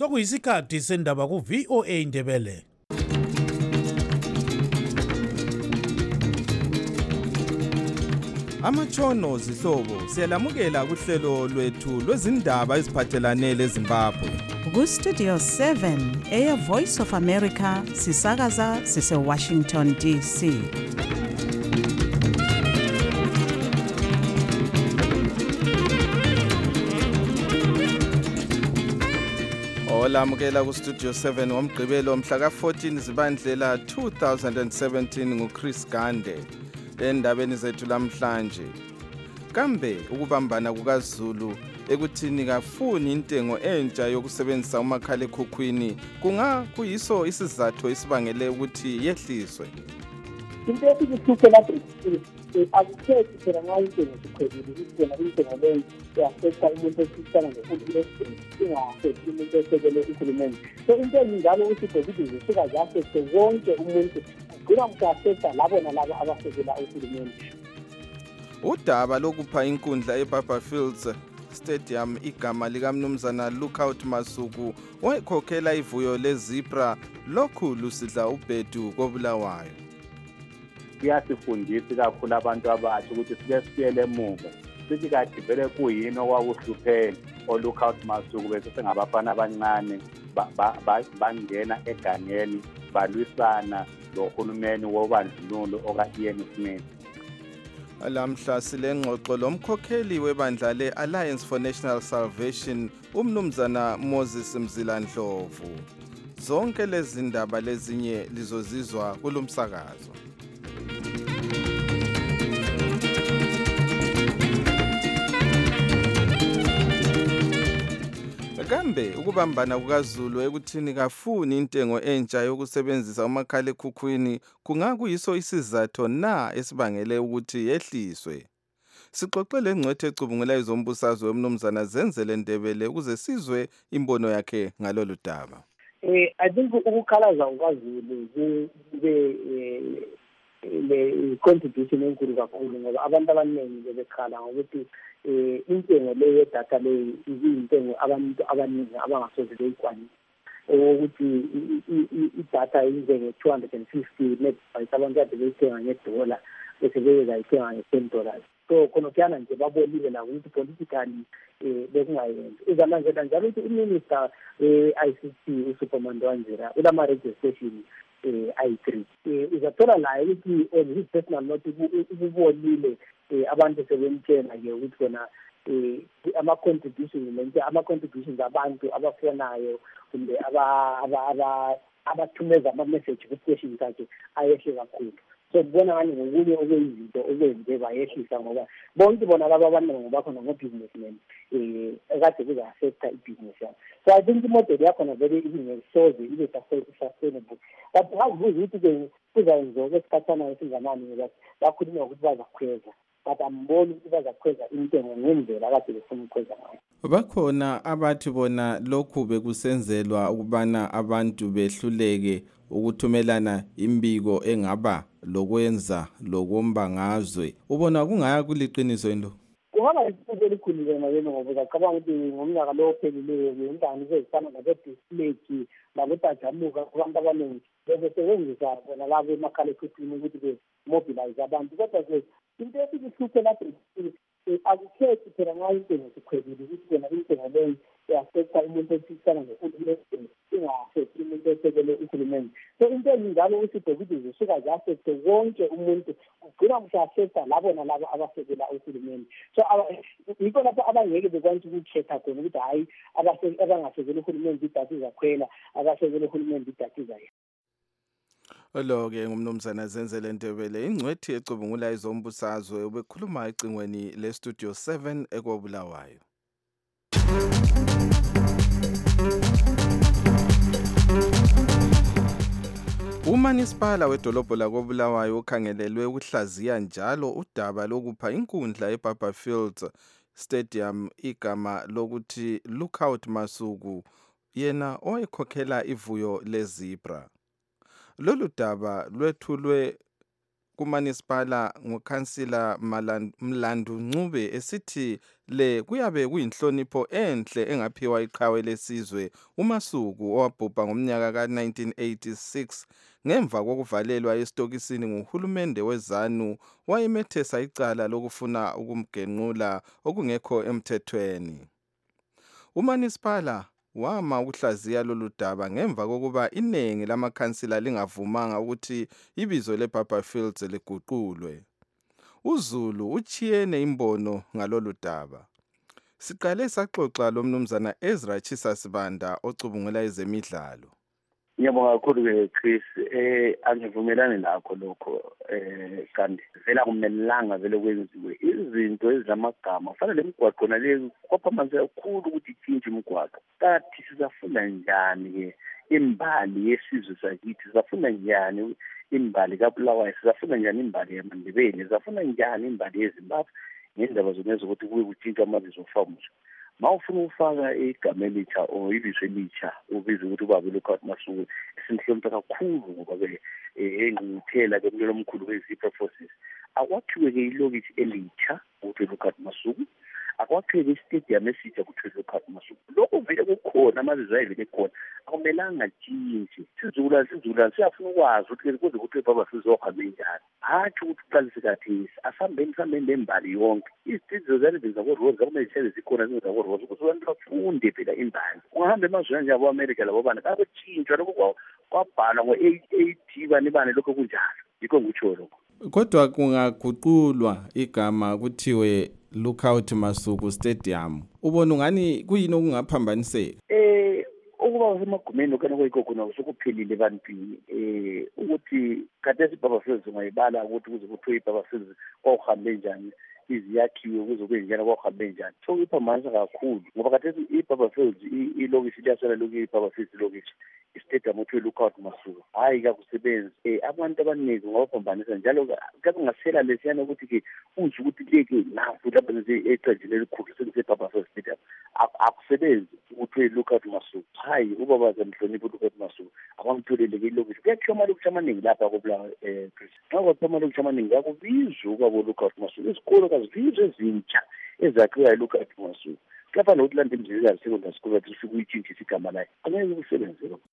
Sokuyisikhathi sendaba ku VOA Indebele. Amatshono zihlobo siyalamukela kuhlelo lwethu lwezindaba eziphathelane leZimbabwe. Ku Studio 7 Air Voice of America sisakaza sise Washington DC. Olamukela ku Studio 7 ngomgqibelo mhla ka-14 Zibandlela 2017 nguChris Gande. Endabeni zethu lamhlanje, kambe ukubambana kukaZulu ekuthini kafuni intengo entsha yokusebenzisa umakhalekhukhwini kuyiso isizathu esibangele ukuthi yehliswe. Into ethi lapho akukhethi phela nxa intengo zikhwelile ukugcina intengo leyo yafetha umuntu esisana nohulumeni ingafethi umuntu esekele uhulumeni. So into enjalo ukuthi zisuka zafethe wonke umuntu kugcina mkafetha labo nalabo abasekela uhulumeni. Udaba lokupha inkundla eBaba Fields Stadium igama likaMnumzana Lookout Masuku owayekhokhela ivuyo leZebra lokhu lusidla ubhedu koBulawayo. Kuyasifundisa kakhulu abantu abasha ukuthi siyele emuva sithi kade vele kuyini okwakuhlupheni oLookout Masuku bese sengabafana abancane bangena egangeni balwisana lohulumeni wobandlululo okaIan Smith. Lamhla silengxoxo lomkhokheli webandla le-Alliance for National Salvation uMnumzana Moses Mzilandlovu. Zonke lezi ndaba lezinye lizozizwa kulomsakazo. Kambe ukubambana kukaZulu ekuthini kafuni intengo entsha yokusebenzisa umakhalekhukhwini kungakuyiso isizathu na esibangele ukuthi yehliswe. Sixoxele ngcwethe ecubungula izombusazwe uMnumzana Zenzele Ndebele ukuze sizwe imbono yakhe ngalolu daba. I think ukukhalaza kwaZulu kube le contribution enkulu kakhulu ngoba abantu abaningi bekhala ngokuthi intengo leyo yedatha leyo izintengo abantu abaningi abangasoze beyikwanise ukuthi idatha ize nge-250 megabytes abantu kade beyithenga ngedola bese beyayithenga nge$10. So khona kuyana nje babolile la ukuthi politically bekungayenzi uzalandela njalo ukuthi uminister ICT uSuperman Wanzira ulama radio station I3 uzathola la ukuthi on his personal note ubonile abantu sebemtshela ke ukuthi kona ama-contributions abantu abafonayo kumbe abathumeza ama-message ku-station sakhe ayehle kakhulu. So kubona ngani ngokunye okuyizinto okwenze bayehlisa ngoba bonke bona laba abaningi bakhona ngo-businessmen ekade kuza-affecta i-business yabo. So I think imodeli yakhona vele ingesoze ibe sustainable. But ngazibuza ukuthi kuzayenzoka esikhathana esinganani ngoba bakhuluma ukuthi bazakhweza. But amboni ukuthi bazakhweza intengo ngendlela akade befuna ukukhweza ngayo. Bakhona abathi bona lokhu bekusenzelwa ukubana abantu behluleke ukuthumelana imbiko engaba lokwenza lokumbangazwe. Ubona kungaya kuliqiniso yini? Kungaba iphupho elikhulu ngakho ngoba ngicabanga ukuthi ngomnyaka lo ophelileyo ingane zezifana nabo-display nabo-tajamuka abantu abaningi bezosebenzisa bona labo emakhalekhukhwini ukuthi be-mobilize abantu. Kodwa ke into esihluphe lapho akukhethi phela nxa intengo zikhwelile ukuthi kona intengo leyo yafetha umuntu esisana nohulumeni ingafethi umuntu esekele uhulumeni. So into enjalo ukuthi zisuka zafethe wonke umuntu kugcina mhlafetha labo nalabo abasekela uhulumeni. So yikho lapho abangeke bekwanisa ukukhetha khona ukuthi hayi abangasekela uhulumeni idatha izakhwela abasekela uhulumeni idatha izaya. Lo-ke ngumnumzana Zenzele Ndebele ingcwethi ecubungula izombusazwe ubekhuluma ecingweni le-Studio 7 ekobulawayo. Umanisipala wedolobho lakoBulawayo ukhangelelwe ukuhlaziya njalo udaba lokupha inkundla eBaba Fields Stadium igama lokuthi Lookout Masuku yena owayekhokhela ivuyo leZebra. Lolu daba lwethulwe kumanisipala ngukhansila Mlandu Ncube esithi le kuyabe kuyinhlonipho enhle engaphiwa iqhawe lesizwe uMasuku owabhubha ngomnyaka ka-1986 ngemva kokuvalelwa esitokisini nguhulumende weZANU wayemethesa icala lokufuna ukumgenqula okungekho emthethweni. Umanisipala wama ukuhlaziya lolu daba ngemva kokuba iningi lamakhansila lingavumanga ukuthi ibizo leBaba Fields liguqulwe. uZulu uchiyene imbono ngalolu daba. Siqale saxoxa lomnumzana Ezra Chisasibanda ocubungula ezemidlalo. Ngiyabonga kakhulu Chris, angivumelani lakho lokho kanti vela kumelanga vele kwenziwe izinto ezamagama kufanele imigwaqo nale kwaphamanzi kakhulu ukuthi itshintshe imigwaqo. Kathi sizafunda njani ke imbali yesizwe sakithi, sizafunda njani imbali kaBulawayo, sizafunda njani imbali yamaNdebele, sizafunda njani imbali yeZimbabwe ngendaba zonezo ukuthi kuye kutshintsha amabizo ofamuzo. Mawufuna ukufaka igama elitsha o ibizo elitsha ubiza ukuthi ubaba Lookout Masuku esimhlonipha kakhulu ngoba ke engqungquthela ke umlilo omkhulu weZebra Forces akwakhiwe ke ilokishi elitsha ukuthi Lookout Masuku, akwakhiwe istadium esitsha ukuthi Lookout Masuku. Lokho vele kukhona amabizo ayivele khona akumelanga atshintshwe. Sizula siyafuna ukwazi ukuthi kuze kuthi Baba sizohamba njani, hathi ukuthi uqalise kathesi asihambeni lembali yonke. Izithizo zalezi Rose kumele zihlale zikhona zingezako Rose ukuthi abantu bafunde phela imbali. Ungahamba emazweni nje abo-America labo bana bakutshintshwa lokho kwabhalwa ngo-AT bane lokho kunjalo. Yikho ngitsho lokho. Kodwa kungaguqulwa igama kuthiwe Lookout Masuku Stadium. Ubona ungani kuyini okungaphambaniseka? Ukuba semagumeni okana kuyikho usukuphelile bantwini ukuthi khathesi iBaba Fields ungayibala ukuthi kuze kuthiwe iBaba Fields kwawuhambe njani, iziyakhiwe kuze kwenjani kwawuhambe njani. So iphambanisa kakhulu ngoba khathesi iBaba Fields ilokishi liyasala lokhu iBaba Fields ilokishi istadium uthiwe Lookout Masuku hayi kakusebenzi. Abantu abaningi ngawaphambanisa njalo kabe ngasela lesiyana ukuthi ke uze ukuthi leke lapho nje eqedile elikhulu seBaba Fields stadium akusebenzi ukuthi Lookout Masuku. Hayi ubaba zamhlonipha uLookout Masuku akwamtholeleke ilokishi kuyakhiwa amalokishi amaningi lapha koBulawayo Chris. Ngakho amalokishi amaningi akubizwa kwabo Lookout Masuku. Izikolo kazibizwe ezintsha ezakhiwa iLookout Masuku. Kuyafana ukuthi landa imizekelo secondary school bathi ufike uyitshintshise igama layo angeke kusebenze lokho.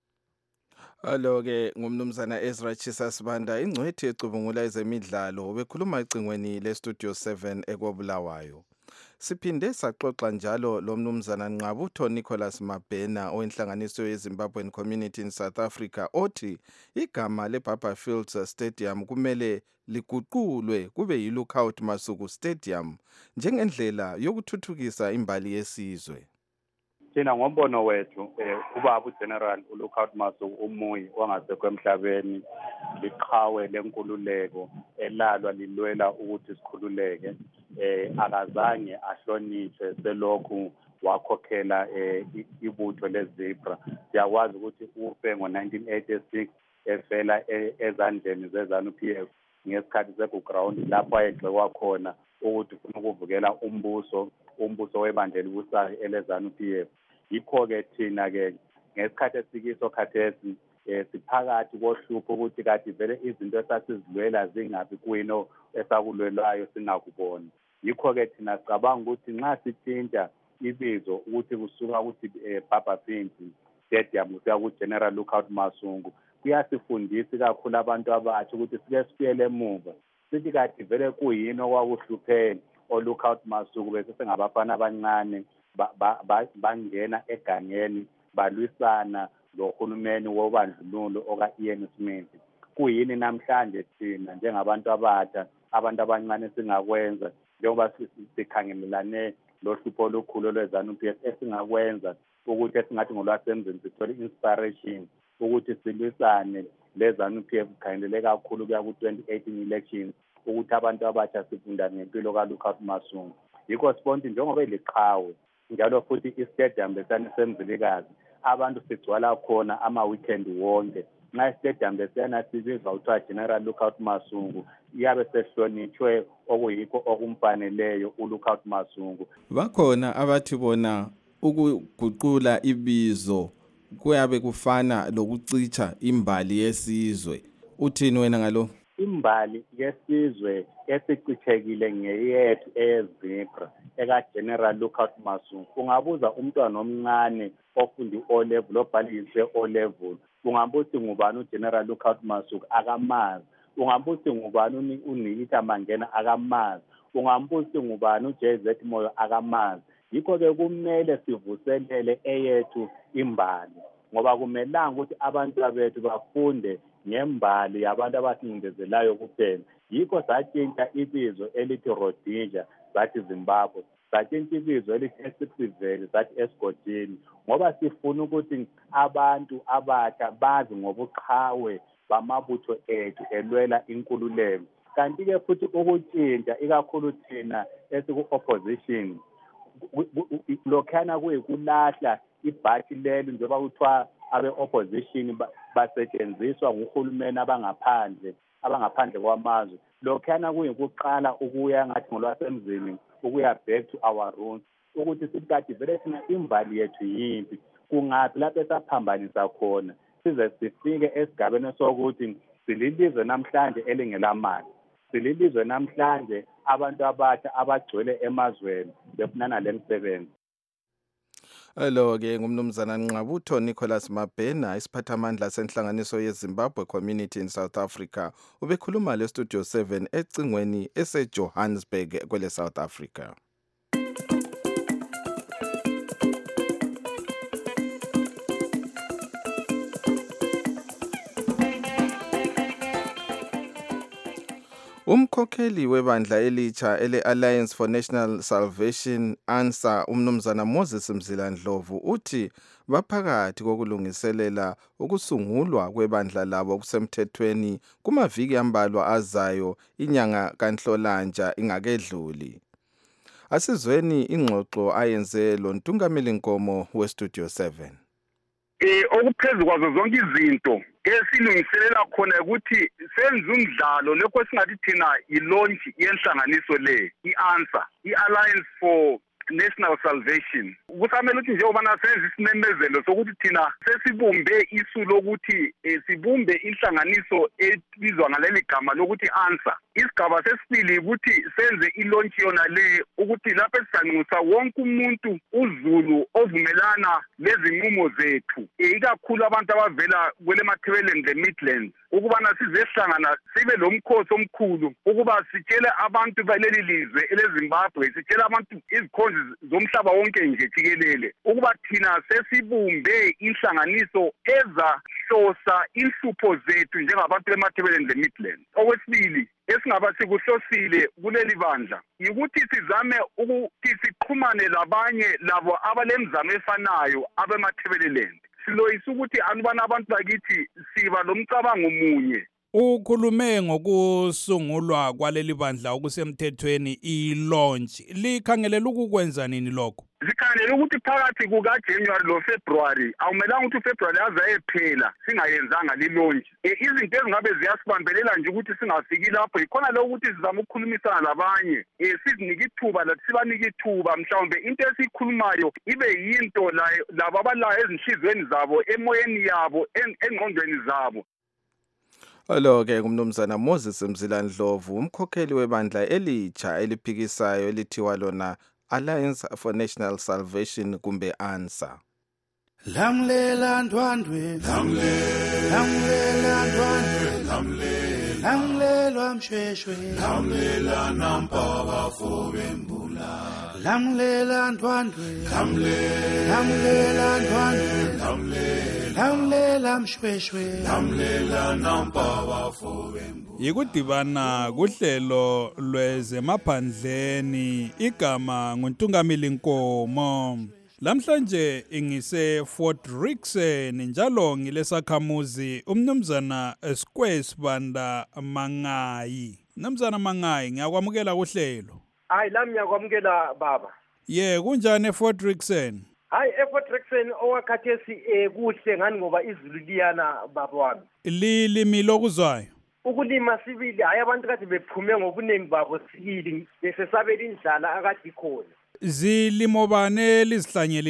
Alo-ke ngumnumzana Ezra Chisasibanda ingcwethi ecubungula ezemidlalo bekhuluma ecingweni leStudio 7 ekobulawayo. Siphinde saxoxa njalo lo mnumzana Nqabutho Nicholas Mabhena owenhlanganiso yeZimbabwean Community in South Africa othi igama leBaba Fields Stadium kumele liguqulwe kube yiLookout Masuku Stadium njengendlela yokuthuthukisa imbali yesizwe. Thina ngombono wethu ubaba uGeneral uLookout Masuku umuyi wangasekho emhlabeni liqhawe lenkululeko elalwa lilwela ukuthi sikhululeke, akazange ahlonishwe selokhu wakhokhela ibutho leZebra. Siyakwazi ukuthi ufe ngo-1986 efela ezandleni zeZANU-PF ngesikhathi sekuground lapho ayegxekwa khona ukuthi ufuna ukuvukela umbuso webandla elibusayo eleZANU-PF. Yikho-ke thina-ke ngesikhathi esikiso khathesi siphakathi kohlupho ukuthi kade vele izinto esasizilwela zingabi kuyino esakulwelayo singakuboni. Yikho-ke thina sicabanga ukuthi nxa sitshintsha ibizo ukuthi kusuka ukuthi Baba Fields Stadium kusuka kuGeneral Lookout Masuku kuyasifundisa kakhulu abantu abatsha ukuthi sike sifiyele emuva sithi kade vele kuyini okwakuhlupheni oLookout Masuku bese sengabafana abancane bangena egangeni balwisana lohulumeni wobandlululo oka-Ian Smith. Kuyini namhlanje thina njengabantu abatsha abantu abancane singakwenza njengoba sikhangelelane lohlupho olukhulu lweZANU-PF esingakwenza ukuthi esingathi ngolwasemzini sithole inspiration ukuthi silwisane leZANU-PF khangelele kakhulu kuya ku-2018 elections ukuthi abantu abatsha sifunda ngempilo kaLookout Masuku. Yikho sibona njengoba eliqhawe njalo futhi istadium lesana semzilikazi abantu sigcwala khona ama-weekend wonke. Nxa istadium lesana sibizwa kuthiwa General Lookout Masuku iyabe sehlonitshwe okuyikho okumfaneleyo uLookout Masuku. Bakhona abathi bona ukuguqula ibizo kuyabe kufana lokucitsha imbali yesizwe. Uthini wena ngalo? imbali yesizwe esichithekile ngeyethu eyezebra eka-General Lookout Masungu. Ungabuza umntwana omncane ofunda i-O-level obhalise O-level, ungabuthi ngubani uGeneral Lookout Masungu akamazi. Ungabuthi ngubani uNikita Mangena akamazi. Ungambuthi ngubani uJZ Moyo akamazi. Yikho-ke kumele sivuselele eyethu imbali, ngoba kumelanga ukuthi abantu bethu bafunde ngembali yabantu abasingcindezelayo kuphela. Yikho satshintsha ibizo elithi Rhodesia sathi Zimbabwe, satshintsha ibizo elithi eSipsiveli sathi Esgodini, ngoba sifuna ukuthi abantu abasha bazi ngobuqhawe bamabutho ethu elwela inkululeko. Kanti-ke futhi ukutshintsha ikakhulu thina esiku-opposition lokhana kuyikulahla ibhathi lelo njengoba kuthiwa abe-opposition basetshenziswa nguhulumeni abangaphandle kwamazwe. Lokhana kuyikuqala ukuya ngathi ngolwasemzini ukuya back to our roots, ukuthi sithi kade vele thina imbali yethu yimpi, kungaphi lapho esaphambanisa khona size sifike esigabeni sokuthi sililizwe namhlanje elingelamali, sililizwe namhlanje abantu abatsha abagcwele emazweni befunana lemisebenzi. Lo-ke ngumnumzana Nqabutho Nicholas Mabhena, isiphathamandla senhlanganiso yeZimbabwe Community in South Africa. Ubekhuluma le Studio 7 ecingweni eseJohannesburg kwele South Africa. Umkhokheli webandla elitsha ele-Alliance for National Salvation, ANSA, umnumzana Moses Mzilandlovu uthi baphakathi kokulungiselela ukusungulwa kwebandla labo okusemthethweni kumaviki ambalwa azayo inyanga kaNhlolanja ingakedluli. Asizweni ingxoxo ayenze lo Ntungameli Nkomo weStudio 7. Okuphezulu kwazo zonke izinto esilungiselela khona ukuthi senze umdlalo lokho singathi thina i-launch yenhlanganiso le, i-ANSA, i-Alliance for National Salvation. Kusamele ukuthi njengoba senze isimemezelo sokuthi thina sesibumbe isu lokuthi sibumbe inhlanganiso ebizwa ngaleli gama lokuthi ANSA. Isigaba sesibili ukuthi senze i-launch yona le ukuthi lapho sisanxusa wonke umuntu uZulu ovumelana lezinqumo zethu, ikakhulu abantu abavela kwele mathebeleni le Midlands, ukubana sizehlangana sibe lomkhosi omkhulu ukuba sitshele abantu baleli lizwe eleZimbabwe, sitshele abantu izikhonzi zomhlaba wonke nje jikelele ukuba thina sesibumbe inhlanganiso ezahlosa inhlupho zethu njengabantu bemathebeleni le Midlands. Okwesibili esingaba sikuhlosile kuleli bandla ukuthi sizame ukuthi siqhumane labanye labo abalemzamo efanayo abemathebeleleni. Siloyisa ukuthi alubana abantu bakithi siba lomcabango munye. Ukhulume ngokusungulwa kwaleli bandla okusemthethweni i-launch. Likhangelela ukukwenza nini lokho? Sikhangelela ukuthi phakathi kukaJanuary lo February awumelanga ukuthi uFebruary aze ephela singayenzanga li-launch. Izinto ezingabe ziyasibambelela nje ukuthi singafiki lapho ikhona lo ukuthi sizama ukukhulumisana labanye, sizinike ithuba lathi sibanike ithuba mhlawumbe into esikhulumayo ibe yinto labo abalayo ezinhlizweni zabo, emoyeni yabo, engqondweni zabo. Lo-ke ngumnumzana Moses Mzilandlovu, umkhokheli webandla elitsha eliphikisayo elithiwa lona Alliance for National Salvation kumbe ANSA. Lamlela ndwandwe, lamlela ndwandwe, lamlela mshweshwe, lamlela nampaba fobembula, lamlela ndwandwe, lamlela ndwandwe, lamlela mshweshwe, lamlela nampaba fobembula. Yikudibana kuhlelo lwezemaphandleni, igama nguNtungameli Nkomo. Lamhlanje ngise Fort Rixen njalo ngilesakhamuzi umnumzana Squaresbanda Mangayi. Mnumzana Mangayi, ngiyakwamukela kuhlelo. Hayi lami ngiyakwamukela baba. Kunjani eFort Rixen? Hayi eFort Rixen owakhathesi kuhle ngani ngoba izulu liyana baba wami. Lilimi lokuzwayo. Ukulima sibili, hayi abantu kade bephume ngobuningi babo sibili besesabela indlala akade ikhona. Zilimo bane lizihlanyelileyo?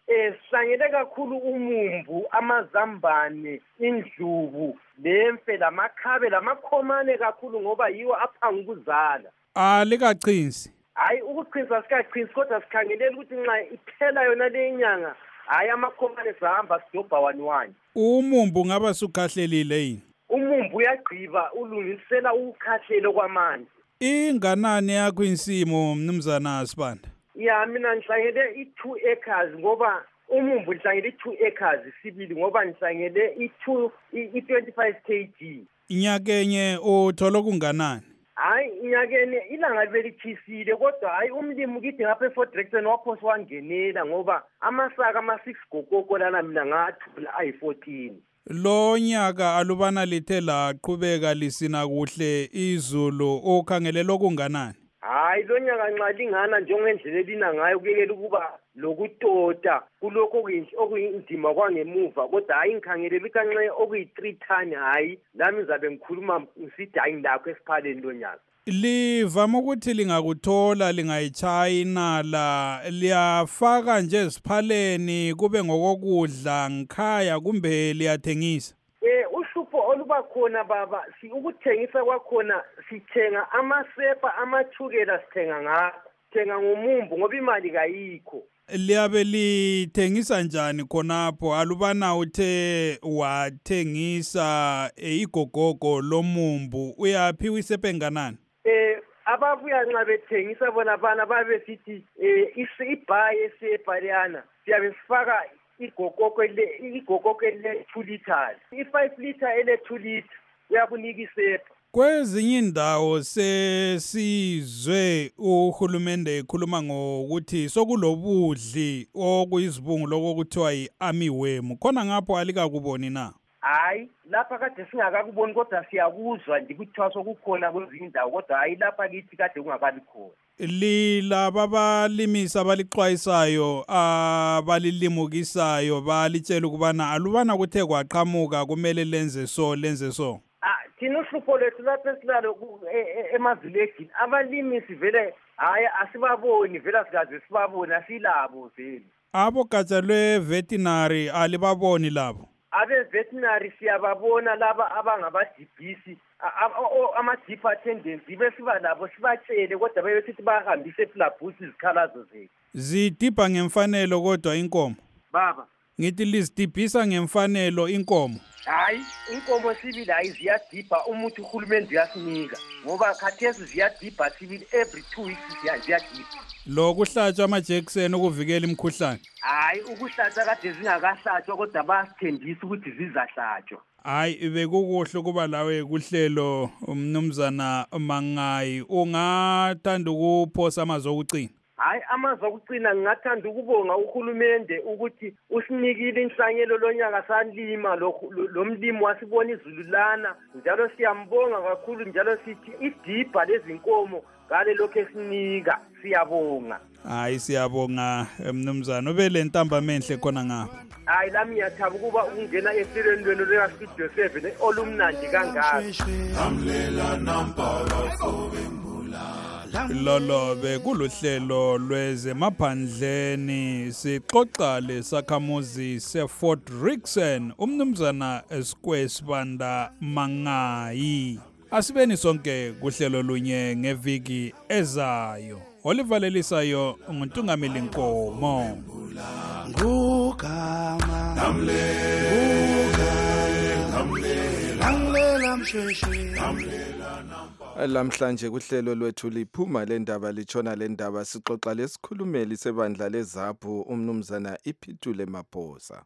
sihlangene kakhulu umumbu, amazambane, indlubu, lemfe, lamakhabe, lamakhomane kakhulu ngoba yiwo aphanga ukuzala. Likaqinsi. Hayi ukuqinisa sikaqinisi kodwa sikhangelela ukuthi nxa iphela yona le nyanga, hayi amakhomane sahamba sidobha 1-1. Umumbu ngaba sukhahlelile yini? Umumbu uyagqiba ulungisela ukukhahlelo kwamanzi. Inganani yakho insimo mnumzana Sibanda? Ya mina ngihlangele i2 acres ngoba umumbu ngihlangele i2 acres sibili ngoba ngihlangele i25 kg. Inyakenye uthola kunganani? Hayi inyakeni ilanga belikhisile kodwa hayi umlimi kithi ngapha eFort Rixon waphosa wangenela ngoba amasaka ama6 gokoko lana mina ngathula ayi14. Lo nyaka alubana lithe laqhubeka lisina kuhle izulu okhangelela kunganani? Hayi lo nyaka nxa lingana njengendlela elina ngayo kuyekela ukuba lokutota kuloko okuyindima kwangemuva kodwa hayi ngikhangelela kanxe okuyi3 ton hayi lami ngizabe ngikhuluma ngisithi hayi ngilakho esiphaleni lo nyaka. Livama ukuthi lingakuthola lingayitshaya inala liyafaka nje esiphaleni kube ngokokudla ngikhaya kumbe liyathengisa? Uhlupho oluba khona baba ukuthengisa kwakhona sithenga amasepa amachukela sithenga ngakho thenga ngomumbu ngoba imali kayikho. Liyabe lithengisa njani khonapho alubana uthe wathengisa igogogo lomumbu uyaphiwa isepa enganani? Ababuya nxa bethengisa bona bana babe sithi ibhayi esepa leyana siyabe sifaka igokoko ele 2 liters, i5 liter ele 2 liter uyakunika isepa. Kwezinye indawo sesizwe uhulumende ekhuluma ngokuthi sokulobudli okuyizibungu lokuthiwa yi-army worm khona ngapho alikakuboni na? Hayi lapha kade singakakuboni kodwa siyakuzwa nje kuthiwa sokukhona kwezinye indawo kodwa hayi lapha kithi kade kungakabi khona. Lilaba abalimisi abalixwayisayo abalilimukisayo balitshela ukubana alubana kuthe kwaqhamuka kumele lenze so. Thina uhlupho lethu lapho esilalo emavillage abalimisi vele hayi asibaboni vele asikaze sibabone asilabo vele. Abogatsha lwe-veterinary alibaboni labo? Abe-veterinary siyababona laba abangabadibhisi ama-deep attendants ibe siba labo sibatshele kodwa beyesithi bahambise eflabhusi izikhalazo zethu. Zidibha ngemfanelo kodwa inkomo? Baba ngithi lizidibhisa ngemfanelo inkomo? Hayi inkomo sibili hayi ziyadibha umuthi uhulumeni uyasinika ngoba khathesi ziyadibha sibili every 2 weeks ziyadibha. Lo kuhlatshwa amajekiseni ukuvikela imikhuhlane? Hayi ukuhlatshwa kade zingakahlatshwa kodwa bayasithembisa ukuthi zizahlatshwa. Hayi bekukuhle ukuba lawe kuhlelo umnumzana Mangayi ungathanda ukuphosa amazwi okucina? Hayi amazwi okucina ngingathanda ukubonga uhulumende ukuthi usinikile inhlanyelo lonyaka sanlima lo mlimi wasibona izulu lana njalo siyambonga kakhulu njalo sithi idibha lezinkomo ngale lokho esinika siyabonga. Hayi siyabonga mnumzana ube le ntamba menhle khona ngapha. Hayi lami ngiyathaba ukuba ungena esireni lwenu leka studio 7 olumnandi kangaka. Amlela nampa bafowenu Lolo bekuluhlelo lwezemaphandleni sixoxa lesakhamuzi seFort Rixon umnumzana Sibanda Mangayi. Asibeni sonke kuhlelo lunye ngeviki ezayo. Olivalelisayo nguNtungameli Nkomo. Ngugama Lamlela mshweshwe Lamhlanje kuhlelo lwethu liphuma lendaba litshona lendaba sixoxa lesikhulumeli sebandla leZAPHU umnumzana Iphithule Maphosa.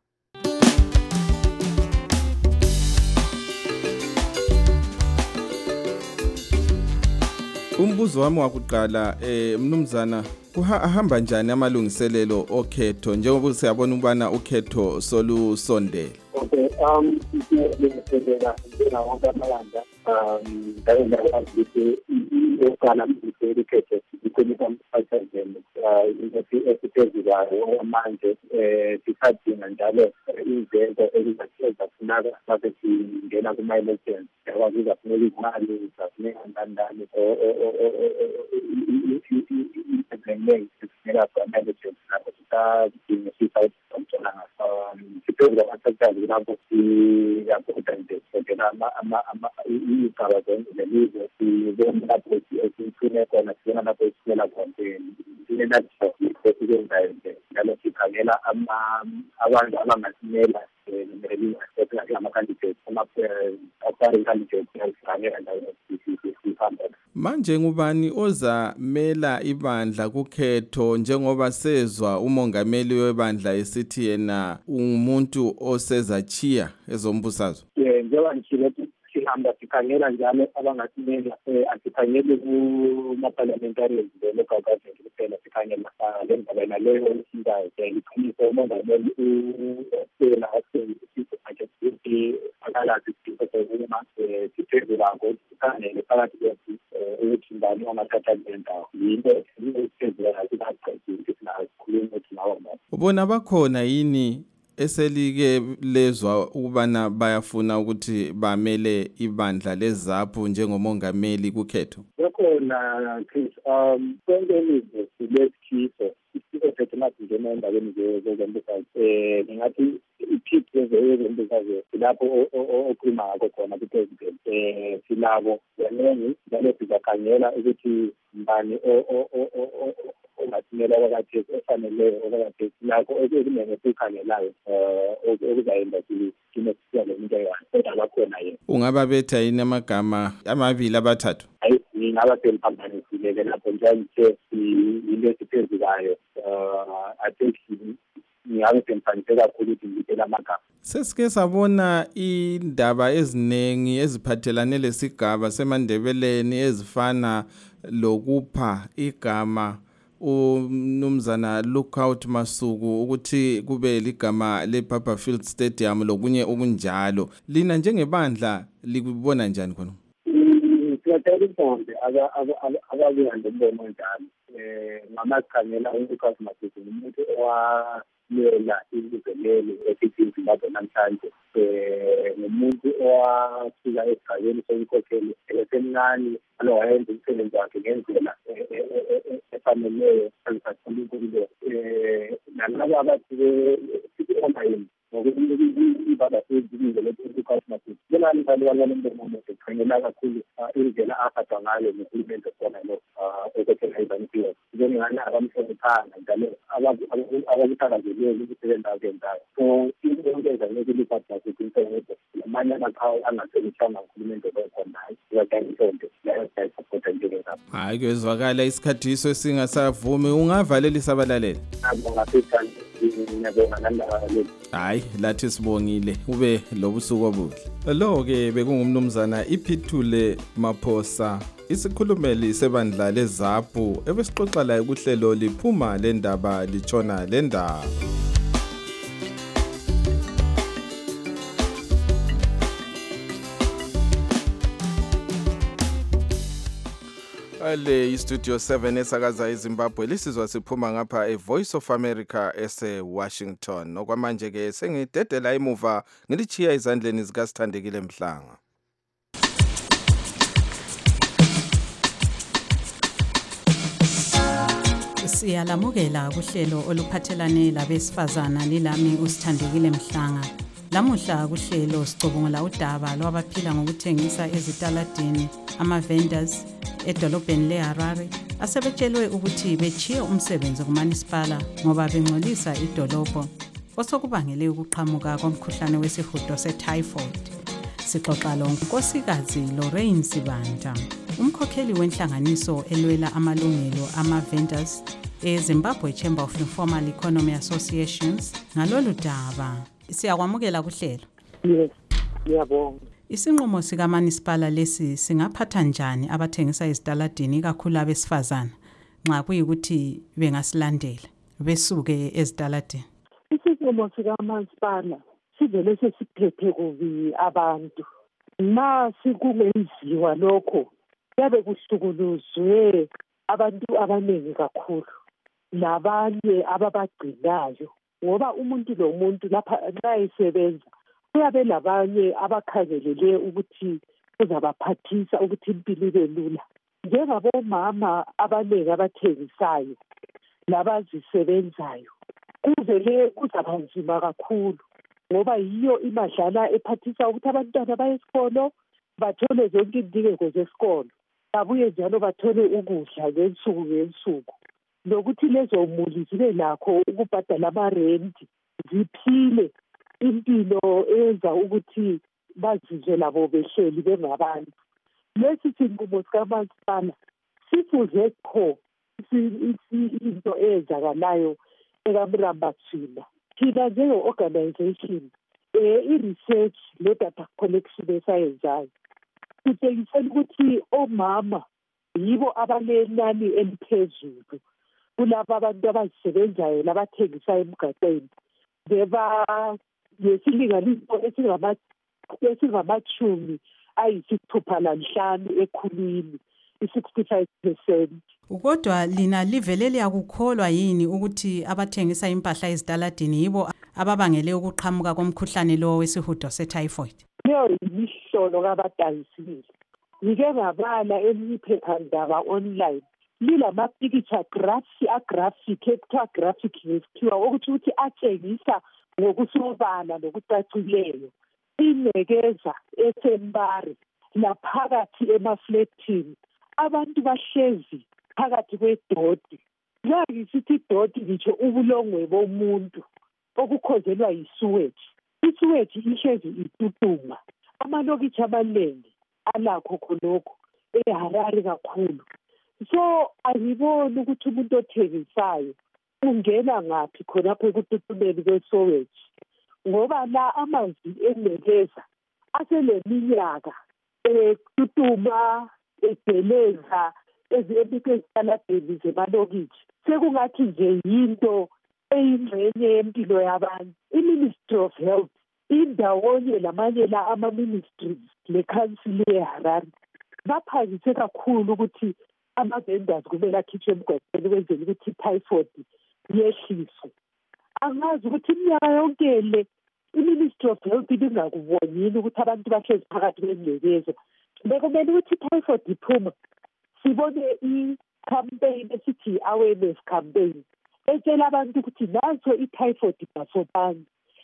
Umbuzo wami wakuqala mnumzana kuhamba njani amalungiselelo okhetho njengoba siyabona ubana ukhetho solusondele? Okay, ngiyabonga wonke amalanga ngiyabonga ukuthi uqala ukhetho ukuthi esiphezulu manje sisadinga njalo izenzo ezizafuneka lapho singena kuma-elections ngoba kuzafuneka izimali zafuneka ndandani eziningi ezifuneka kuma-elections lapho sisadinga phezu kwamasectors lapho siyabhoda nje sibhekela iy'gaba zonke zelizwe, sibona lapho esifune khona, sibona lapho esifuna khona sinenatho esikwenzayo nje, njalo sikhangela abantu abangasimela ama-candidates, ama-foreign candidates sikhangela njalo sihamba. Manje ngubani ozamela ibandla kukhetho, njengoba sezwa umongameli webandla esithi yena umuntu osezachiya ezombusazwe? Njengoba ngishilo sihamba sikhangela njalo abangasimela, asikhangeli kuma-parliamentarians local government kuphela, sikhangela le ndaba naleyo esindayo. Ngiqinise umongameli usena ukuthi akalazi isidingo sokuma siphezulu lakho, sikhangele phakathi kwethu ukuthi ngani ongathatha kule ndawo. Yinto esiphezulu asikaqedile sinakhuluma ukuthi nawo manje. Ubona bakhona yini eselike lezwa ukubana bayafuna ukuthi bamele ibandla leZAPU njengomongameli kukhetho? Yakhona Chris, sonke ilizwe silesikhiso, isikhiso sethu nathi njena endabeni zezembusazwe. Ngingathi iphiphi zezembusazwe silapho okhuluma ngakho khona ku-president. Silabo baningi, njalo sizakhangela ukuthi mbani ongasimela okakathesi ofaneleyo okakathesi lakho ekumele sikhangelayo okuzayenza sinesisiya le nto eyi-one, kodwa bakhona yena. Ungababetha yini amagama amabili abathathu? Hayi, ngingaba semphambanisile-ke lapho njengithe yinto esiphezulayo. I think ngingabe semphambanise kakhulu ukuthi ngitshela amagama. Sesike sabona indaba eziningi eziphathelane lesigaba seMandebeleni ezifana lokupha igama uMnumzana Lookout Masuku ukuthi kube ligama leBarberfield Stadium lokunye okunjalo. Lina njengebandla likubona njani khona? Siyathola intombi ababuya ngombono onjalo. Ngamakhangela uLookout Masuku umuntu owamela ilizwe leli esithi lapho namhlanje. Ngumuntu owafika esigabeni sokukhokhela esemncane, wayenza umsebenzi wakhe ngendlela efaneleyo uNkulunkulu. Nalabo abathi sikhomba yini ngokuthi iBarberfield ilizwe leLookout Masuku. Bonani balwana nombono ekhangela kakhulu indlela aphathwa ngayo nohulumende khona lo ekhokhela iBarberfield. Njengani abamhloniphanga njalo abakuthakazeleli ukusebenza kwenzayo. So into yokwenza nokuLookout Masuku insebenzo amanye amaqhawe angasebenzelanga nguhulumende khona yakangisonto leyo sayisapota njengezabo. Hayi, kwezwakala isikhathiso singasavumi. Ungavalelisa abalaleli? Hayi, lathi sibongile ube lobusuku obuhle. Lo-ke bekungumnumzana iPhithule Maphosa, isikhulumeli sebandla leZAPU ebesixoxa laye kuhlelo liphuma le ndaba litshona le ndaba. Ale iStudio 7 esakaza eZimbabwe lisizwa siphuma ngapha eVoice of America ese-Washington. Okwamanje ke sengidedela emuva ngilichiya izandleni zikaSithandekile Mhlanga. Siyalamukela kuhlelo oluphathelane labesifazana lilami uSithandekile Mhlanga. Lamuhla kuhlelo sicubungula udaba lwabaphila ngokuthengisa ezitaladini ama-vendors edolobheni leHarare asebetshelwe ukuthi bechiye umsebenzi kuManisipala ngoba bengcolisa idolobho osokubangele ukuqhamuka komkhuhlane wesihudo se-typhoid. Sixoxa lo Nkosikazi Lorraine Sibanda, umkhokheli wenhlanganiso elwela amalungelo ama-vendors eZimbabwe Chamber of Informal Economy Associations ngalolu daba. Siyakwamukela kuhlelo. Yes, ngiyabonga. Isinqumo sikaManisipala lesi singaphatha njani abathengisa izitaladini kakhulu abesifazana nxa kuyikuthi bengasilandela besuke ezitaladini? Isinqumo sikaManisipala sivele sesiphethe kubi abantu. Ma sikungenziwa lokho yabe kuhlukuluzwe abantu abaningi kakhulu nabanye ababagcinayo, ngoba umuntu lo muntu lapha nayisebenza kuyabe labanye abakhangelele ukuthi uzabaphathisa ukuthi impilo ibe lula, njengabomama abaningi abathengisayo labazisebenzayo. Kuzele kuzaba nzima kakhulu ngoba yiyo imadlana ephathisa ukuthi abantwana baye esikolo bathole zonke indingeko zesikolo, babuye njalo bathole ukudla ngensuku nokuthi lezo muli zibe lakho ukubhadala amarenti, ziphile impilo eyenza ukuthi bazizwe labo behleli bengabantu. Lesi sinqumo sikamasipala sifuze kho into eyenzakalayo ekamrambazwina. Thina njenge-organization i-research le-data collection esayenzayo sitshengisela ukuthi omama yibo abanenani eliphezulu kulabo abantu abazisebenzayo labathengisayo emgaqweni. Ngesilinganiso esingamachumi ayisithupha lanhlanu ekhulwini, i-65%. Kodwa lina livele liyakukholwa yini ukuthi abathengisa impahla ezitaladini yibo ababangele ukuqhamuka komkhuhlane lo wesihudo se-typhoid? Leyo yimihlolo kabadayisile. Ngike ngabala ephephandaba online lilamapicture graphic ekuthiwa graphic ngesikhiwa ukuthi atshengisa ngokusobala nokucacileyo ingcekeza esembari laphakathi emafletini. Abantu bahlezi phakathi kwedoti. Nxa ngisithi idoti ngitsho ubulongwe bomuntu obukhozelwa yisuweji. Isuweji ihlezi itutuma. Amalokitshi amaningi alakho khonokho eHarare kakhulu. So angiboni ukuthi umuntu othengisayo ungena ngaphi khonapho ekututumeni kwesoweji, ngoba la amanzi engcekeza aseleminyaka etutuma egeleza ezitaladeni zemalokitshi. Sekungathi nje yinto eyingxenye yempilo yabantu. I-Ministry of Health indawonye lamanye la ama-ministries le-council eHarare baphangise kakhulu ukuthi ama-vendors kumele akhitshwe emgwaqweni ukwenzela ukuthi i-typhoid yehliswe. Angazi ukuthi iminyaka yonke le i-Ministry of Health ibingakuboni yini ukuthi abantu bahlezi phakathi kwengcekeza. Bekumele ukuthi i-typhoid iphuma sibone i-campaign esithi i-awareness campaign etshela abantu ukuthi naso i-typhoid basobani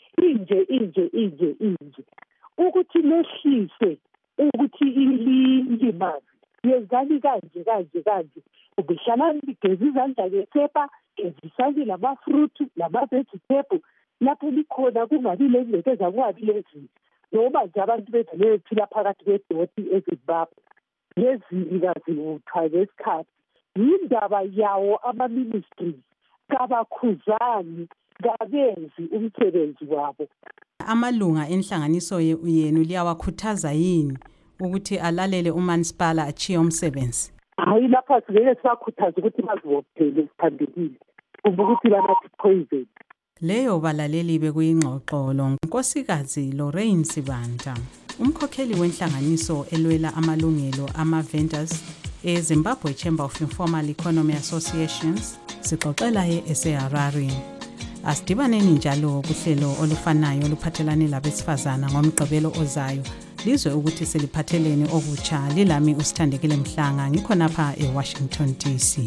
inje ukuthi lehlise ukuthi ilimazi yenzani kanje ubehlalani ligeza izandla ngesepa, gezisani lamafruit lama-vegetable lapho likhona kungabi lengcekeza kungabi lezinto, noma nje abantu bevele bephila phakathi kwedoti eZimbabwe lezili kaziwuthwa ngesikhathi. Yindaba yawo ama-ministries kabakhuzani kabenzi umsebenzi wabo. Amalunga enhlanganiso yenu liyawakhuthaza yini ukuthi alalele umanisipala achiye umsebenzi? Hayi, lapha singeke sibakhuthaze ukuthi bazibophele siphambili ukuthi banathi poison. Leyo balaleli bekuyingxoxo Nkosikazi Lorraine Sibanda, umkhokheli wenhlanganiso elwela amalungelo ama-vendors eZimbabwe Chamber of Informal Economy Associations, sixoxela eHarare. Asidibaneni njalo kuhlelo olufanayo oluphathelane labesifazana ngomgqibelo ozayo. Lizwe ukuthi seliphathelene okutsha. Lilami uSithandekile Mhlanga, ngikhonapha eWashington DC.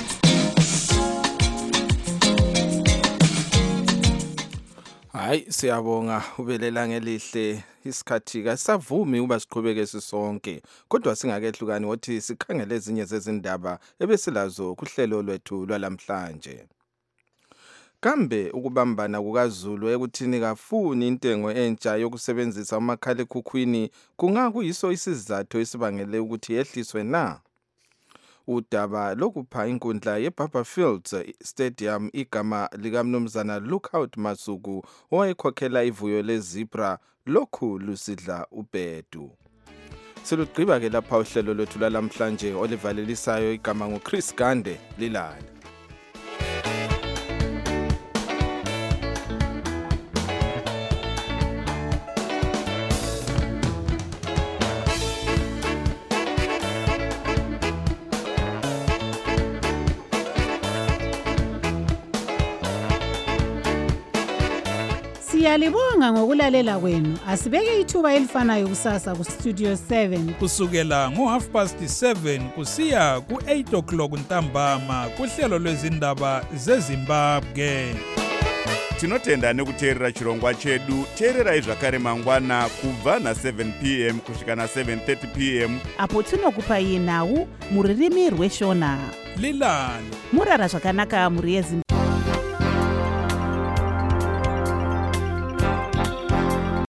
Hayi, siyabonga ubelela ngelihle. Isikhathi kasavumi uba siqhubeke sisonke, kodwa singakehlukani ukuthi sikhangele ezinye zezindaba ebesilazo kuhlelo lwethu lwalamhlanje. Kambe ukubambana kukaZulu ekuthini kafuni intengo entsha yokusebenzisa umakhalekhukhwini kungakuyiso isizathu esibangele ukuthi yehliswe na? Udaba lokupha inkundla yeBarberfields Stadium igama likaMnumzana Lookout Masuku owayekhokhela ivuyo lezebra lokhu lusidla ubhedu. Selugqiba ke lapha uhlelo lwethu lalamhlanje olivalelisayo igama nguChris Gande lilala. Siyalibonga ngokulalela kwenu. Asibeke ithuba elifanayo kusasa ku Studio 7 kusukela ngo7:30 kusiya ku8 o'clock ntambama kuhlelo lwezindaba zeZimbabwe. tinotenda nekuteerera chirongwa chedu. Teererai zvakare mangwana kubva na7 p.m. kusvika na7:30 p.m. apo tinokupai nhau muririmi rweshona. Lilani murara zvakanaka muri yeZimbabwe.